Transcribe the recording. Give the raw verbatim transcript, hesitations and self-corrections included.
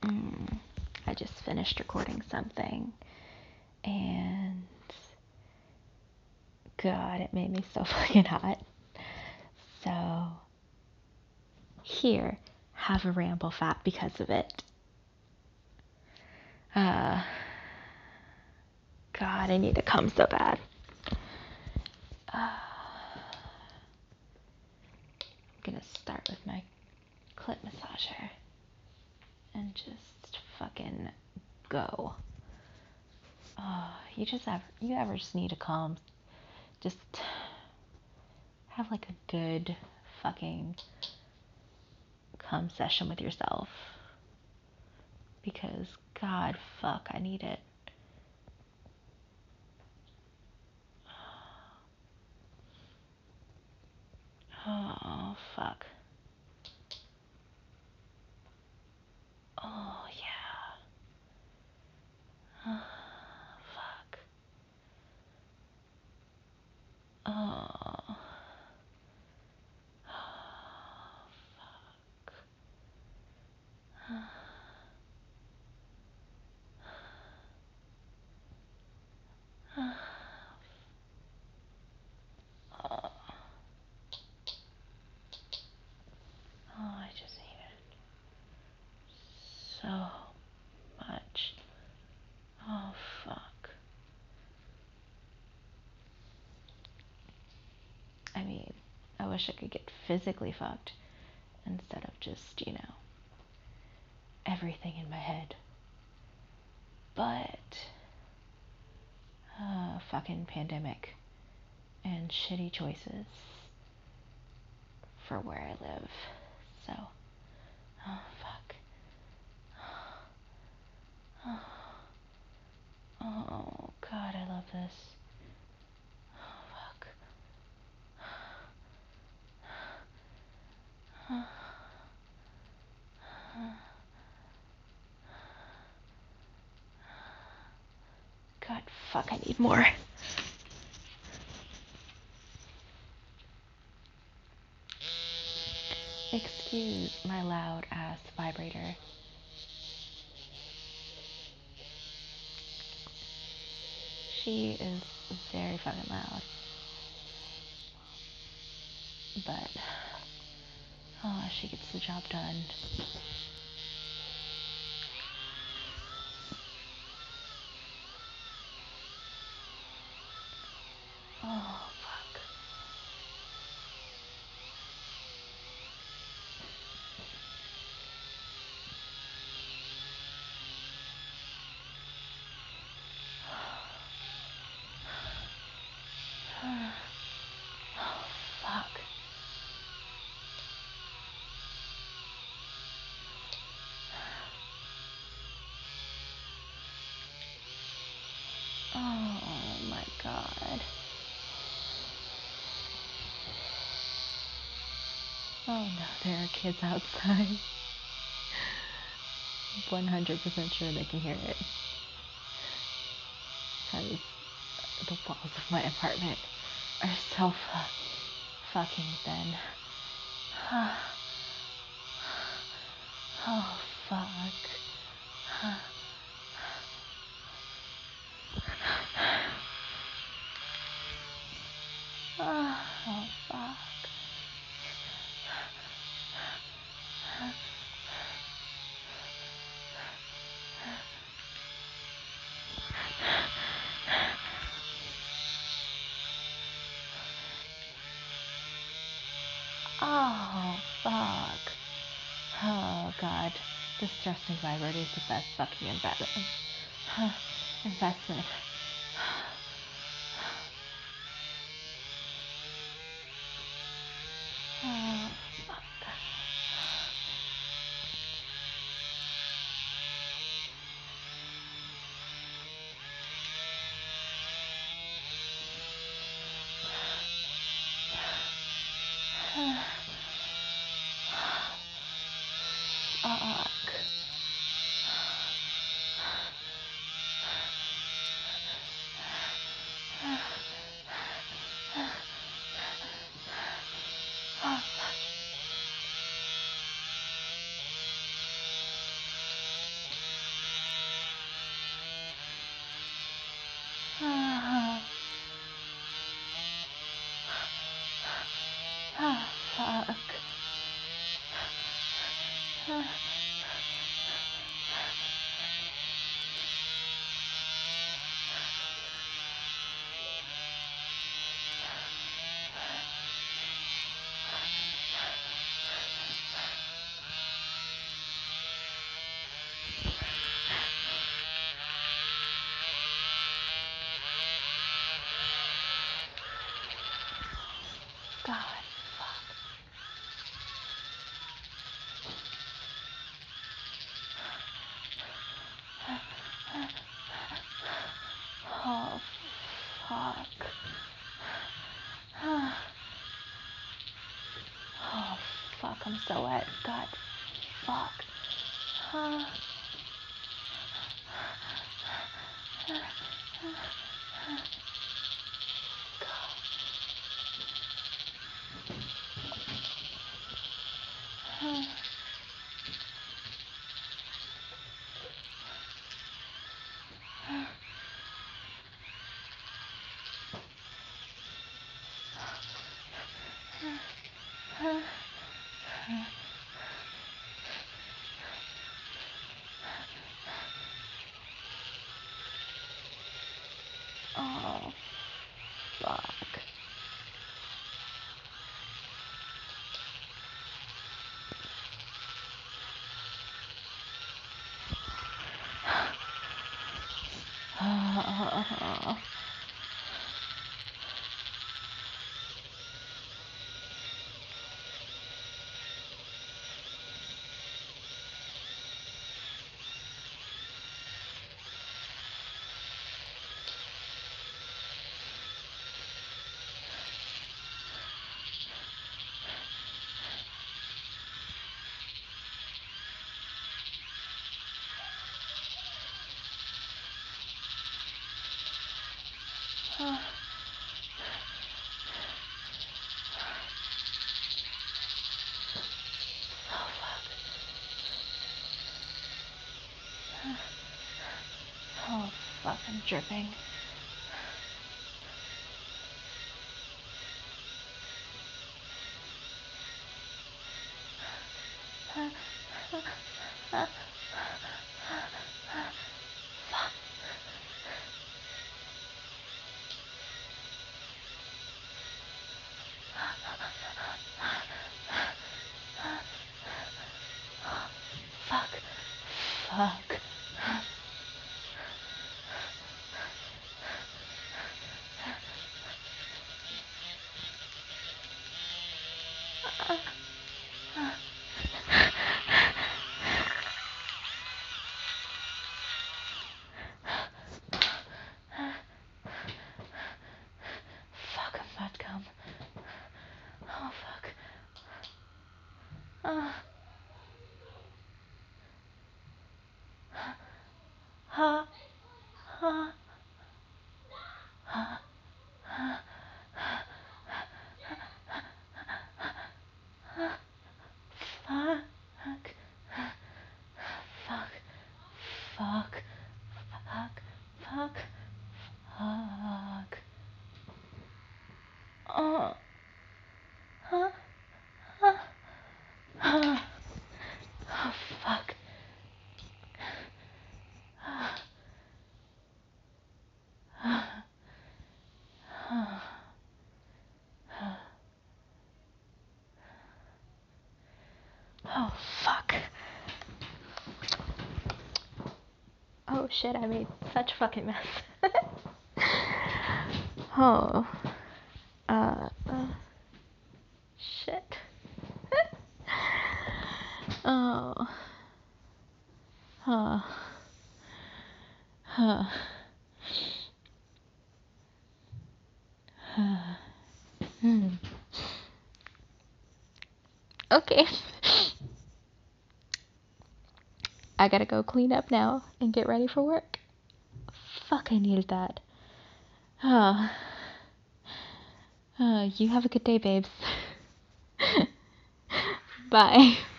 Mm, I just finished recording something, and God, it made me so fucking hot. So, here, have a ramble fat because of it. Uh, God, I need to come so bad. Uh, I'm gonna start with my clit massager and just fucking go. Uh, you just ever, you ever just need to calm, just have like a good fucking come session with yourself, because God, fuck, I need it. Oh, fuck. Oh, yeah. Oh, fuck. Oh. Fuck. Oh. Oh, I just hate it so much. Oh, fuck. I mean, I wish I could get physically fucked instead of just, you know, everything in my head. But, uh, fucking pandemic and shitty choices for where I live. So, oh, fuck. Oh, oh, God, I love this. Oh, fuck. God, fuck, I need more. Excuse my loud ass vibrator. She is very fucking loud. But, oh, she gets the job done. Oh, fuck. Oh, fuck. Oh, my God. Oh, no, there are kids outside. one hundred percent sure they can hear it. Because the walls of my apartment are so fu- fucking thin. Oh, fuck. Oh, fuck. Oh, fuck. Oh, God. This thrusting vibrator is the best fucking investment. investment. Oh, fuck. Fuck. Oh, fuck. Oh, fuck, I'm dripping. Fuck. Fuck. Fuck, I'm about to come. Oh, fuck. Uh. Ha. Ha. Ha. Fuck. Fuck. Fuck. Fuck. Fuck. Fuck. Oh. Huh? Huh? Huh? Oh, fuck. Oh, fuck. Oh, shit, I made such a fucking mess. Oh. Uh, uh. Shit. Oh. Huh. Huh. Huh. Hmm. Okay. I gotta go clean up now and get ready for work. Fuck, I needed that. Oh. Uh, you have a good day, babes. Bye.